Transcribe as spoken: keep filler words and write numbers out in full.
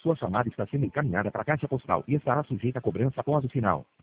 Sua chamada está sendo encaminhada para a caixa postal e estará sujeita a cobrança após o sinal.